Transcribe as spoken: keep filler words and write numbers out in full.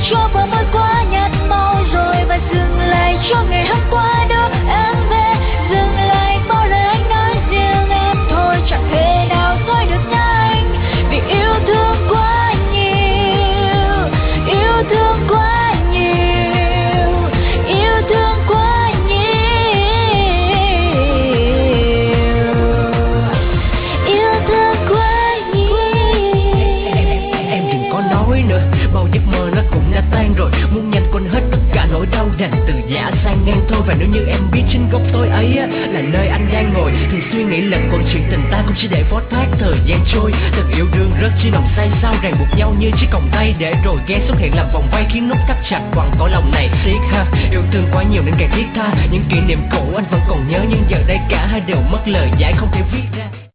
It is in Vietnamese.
cho bờ môi quá nhạt màu rồi và dừng lại cho ngày hôm qua đưa em về. Dừng lại bao lời anh nói riêng em thôi, chẳng thể nào thôi được nhanh vì yêu thương quá nhiều, yêu thương quá nhiều, yêu thương quá nhiều, yêu thương quá nhiều. Em đừng có nói nữa, bao giấc mơ nó cũng đã tan rồi, muốn nhanh quên hết tất cả nỗi đau đành từ giả sang ngang thôi. Và nếu như em biết trên góc tối ấy á, là nơi anh đang ngồi thì suy nghĩ lẫn quẩn chuyện tình ta cũng chỉ để phó thác thời gian trôi. Từng yêu đương rất chi nồng say sao ràng buộc nhau như chiếc còng tay, để rồi ghen xuất hiện làm vòng vây khiến nút thắt chặt quằn cõi lòng này siết ha. Yêu thương quá nhiều nên càng thiết tha, những kỷ niệm cũ anh vẫn còn nhớ nhưng giờ đây cả hai đều mất lời giải không thể viết ra.